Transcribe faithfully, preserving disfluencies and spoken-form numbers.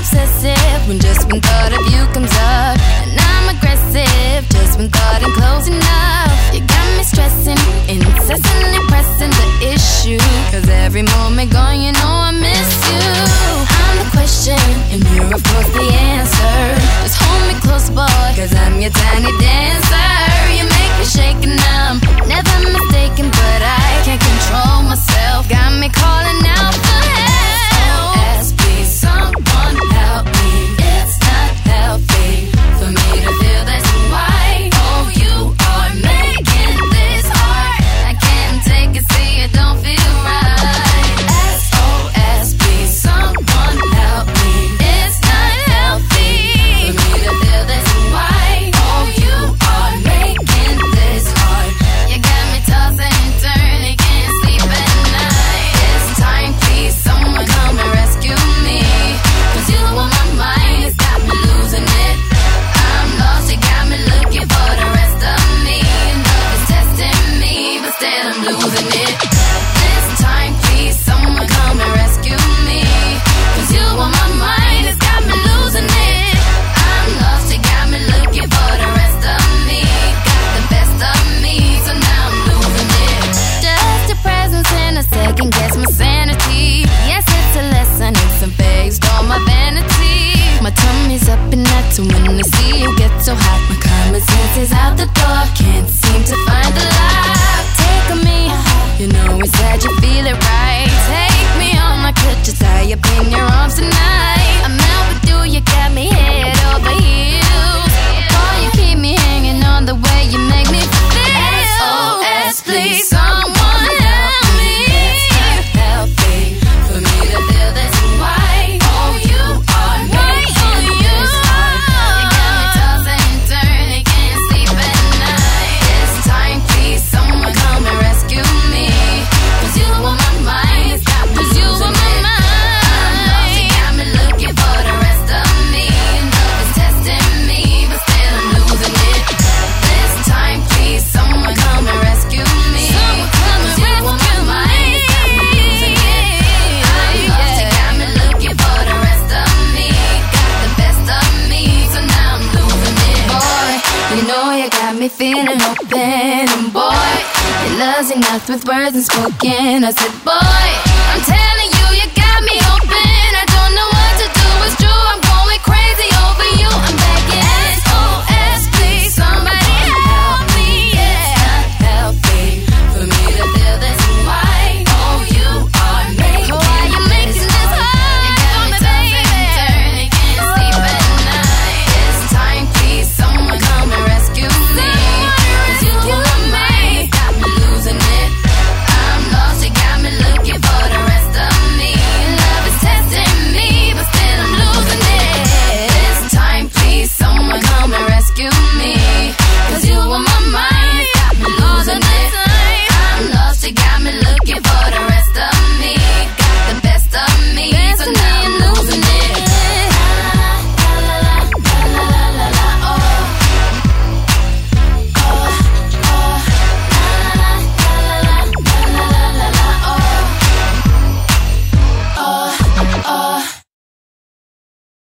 obsessive when just one thought of you comes up. And I'm aggressive just when thought ain't close enough. You got me stressing, incessantly pressing the issue. Cause every moment gone, you know I miss you. I'm the question, and you're of course the answer. Just hold me close, boy, cause I'm your tiny dancer. You make me shake and I'm never mistaken, but I can't control myself. Got me calling out for help. S O S, please someone help me. It's not healthy for me to feel this way. Oh, you are making this hard. I can't take it, see it don't feel right. S O S, please someone help me. It's not healthy for me to feel this way. Oh, you are making this hard. You got me tossing and turning, can't sleep at night. It's time, please someone come and rescue me. Cause you on my mind, it's got me losing it. I'm lost, you got me looking for the rest of me. Love is testing me, but still I'm losing it. This time, please someone come and rescue me. Cause you on my mind, it's got me losing it. I'm lost, you got me looking for the rest of me. Got the best of me, so now I'm losing it. Just your presence in a second guess my sanity. Yes, it's a lesson, it's a phase, all my vanity. My tummy's up and that's when I see you get so hot. My common sense is out the door, can't seem to find the lock. Take on me, you know it's sad you feel it right. Take me on, I could just tie up in your arms tonight. I'm out with you, you got me head over heels. Boy, you keep me hanging on the way you make me feel. S O S, please someone help me. It's not healthy for me to feel this way. Oh, you are making this hard. You got me tossing and turning, can't sleep at night. It's time, please someone come and rescue me. Cause you on my mind, it's got me losing it. I'm lost, you got me looking for the rest of me. Love is testing me, but still I'm losing it. This time, please someone come and rescue me. Cause you on my mind, it's got me losing it. I'm lost, you got me looking for the rest of me. Got the best of me, so now I'm losing it. Boy, you know you got me feeling open. And boy, your love's enough with words unspoken. I said, boy,